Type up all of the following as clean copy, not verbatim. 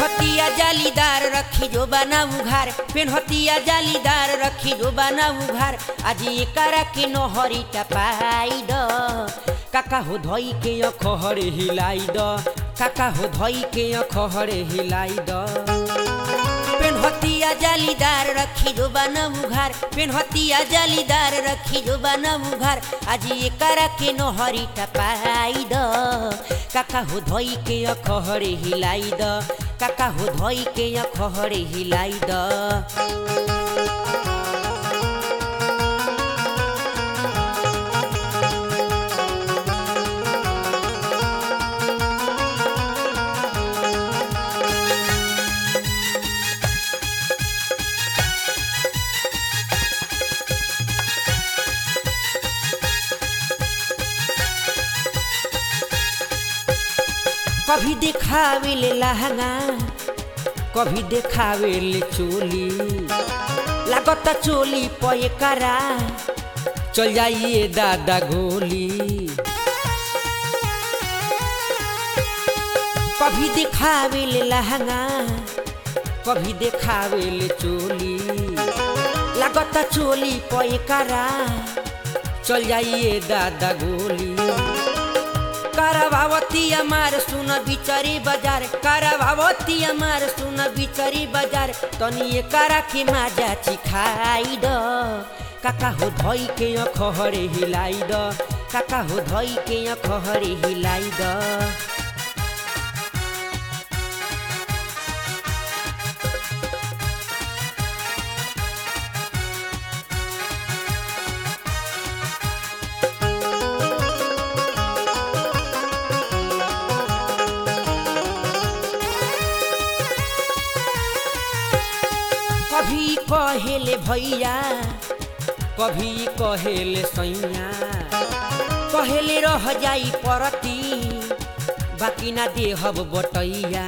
पेन्हतिया जालीदार रखी जो बना उघार पेन्हतिया जालीदार रखी जो बना उघार आज एकरा के नहरी टपाई द काका हो धई के अखहरे हिलाई द काका हो धई के अखहरे हिलाई द पेन्हतिया जालीदार रखी जो बना उघार पेन्हतिया जालीदार रखी जो बना उघार आज एकरा के नहरी टपाई द काका हो धई के अखहरे हिलाई द काका हो धई के अखहरे हिलाई द कभी देखावे ले लहंगा कभी देखावे ले चोली लागत चोली पे करा चल जाइए दादा गोली कभी देखावे ले लहंगा कभी देखावे ले चोली लागत चोली पे करा चल जाइए दादा गोली करावती हमार सुन बिचरी बाजार करावती हमार सुन बिचरी बाजार तनी एकरा के माजा चिखाई द काका हो धई के अखहरे हिलाई द काका हो धई के अखहरे हिलाई द कभी कहेले भैया कभी कहेले सैया कहेले रह जाई परती बाकी ना देहब बटैया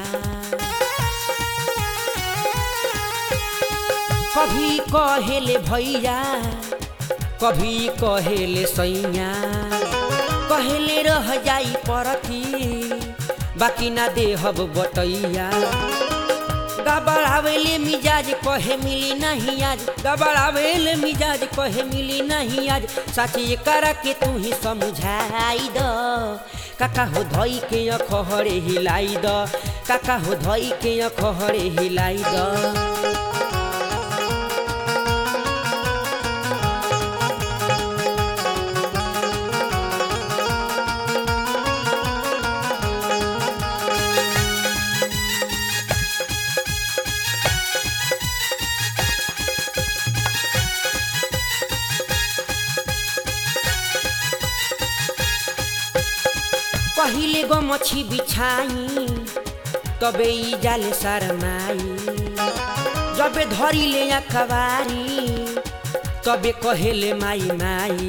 कभी कहेले भैया कभी कहेले सैया कहेले रह जाई परती बाकी ना देहब बटैया गबड़ावेले मिजाज कहे मिली नहीं आज गबड़ावेले मिजाज कहे मिली नहीं आज साची करा के तू ही समझाई द काका हो धई के अखहरे हिलाई द काका हो धई के अखहरे हिलाई द पहिले गो मछी बिछाई तबे ई जाले शरमाई जबे धरी ले अखबारी तबे कहेले माई माई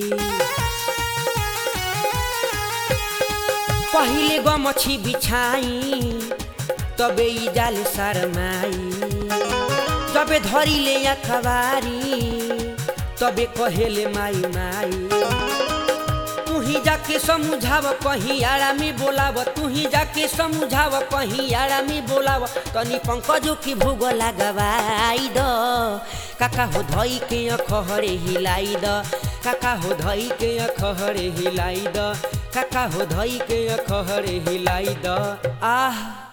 पहिले गो मछी बिछाई तबे ई जाले शरमाई जबे धरी ले अखबारी तबे कहेले माई माई तू ही जाके समझाव कहीं आड़ा में बोलाव तू ही जाके समझाव कहीं आड़ा में बोलाव तनी पंकजों की भूग लगवाई द काका हो धई के अखहरे हिलाई द काका हो धई के अखहरे हिलाई द काका हो धई के अखहरे हिलाई द आह।